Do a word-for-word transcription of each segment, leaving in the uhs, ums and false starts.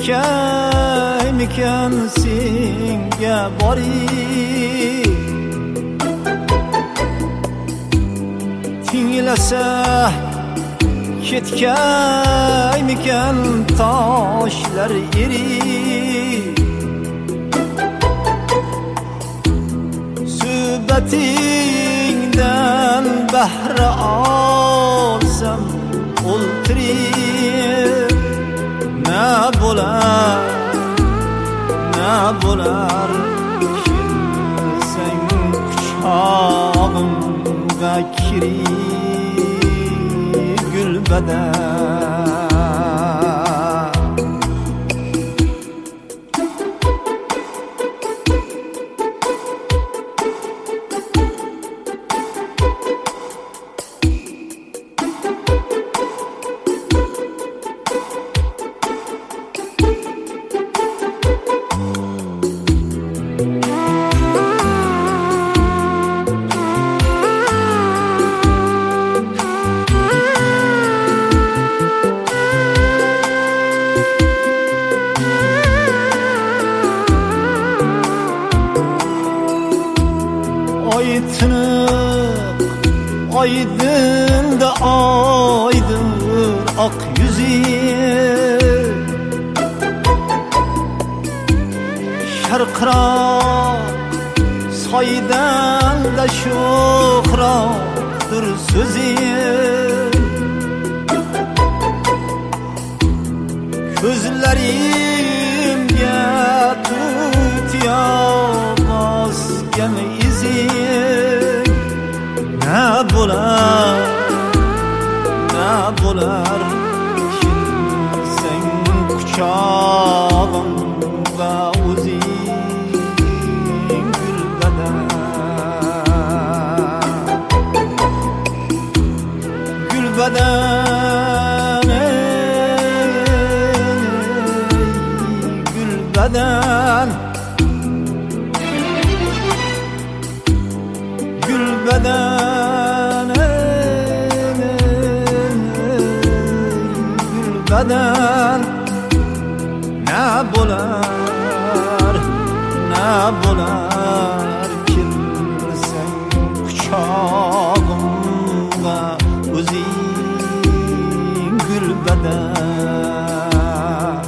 ketkaymikan senga bori tinglasa ketkaymikan toshlar eri suhbatingdan bahra olsam o'ltirib na bo'lar na bo'lar kelsang quchog'imga kirib gulbadan tiniq oydinda oydir oq yuzi sharqiroq soydan da sho'xroqdir so'zi ko'zlarimga tutyo bosgan izi na bo'lar na bo'lar kelsang quchog'imga o'zing gulbadan gulbadan gulbadan gulbadan gulbadan na bo'lar na bo'lar kelsang quchog'imga o'zing gulbadan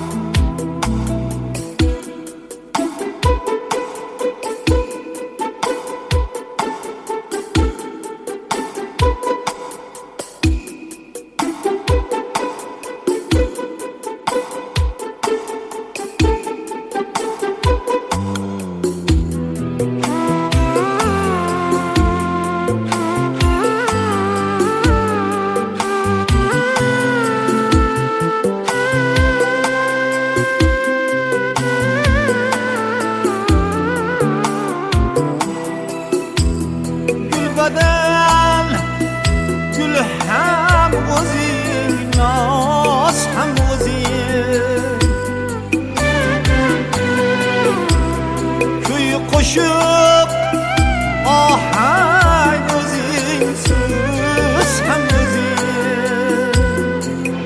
gulbadan gul ham o'zing noz ham o'zing kuy qo'shiq ohang o'zing so'z ham o'zing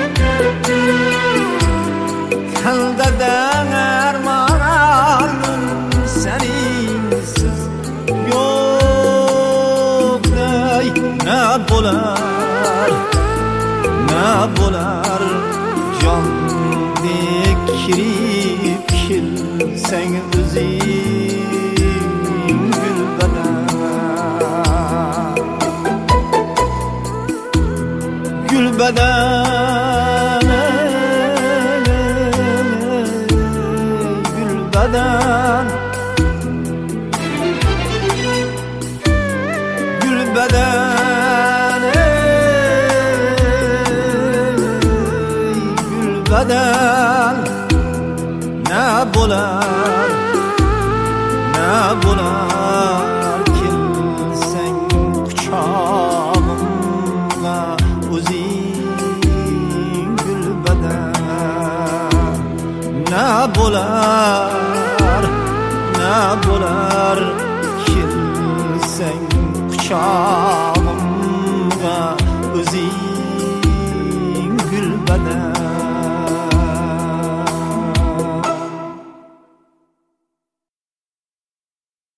kaldadan armonim seningsiz yo'q na bo'lar na bo'lar jondek kirib kelsang o'zing gulbadan gulbadan gulbadan gulbadan gulbadan na bo'lar na bo'lar kelsang quchog'imga o'zing gulbadan na bo'lar na bo'lar kelsang quchog'imga o'zing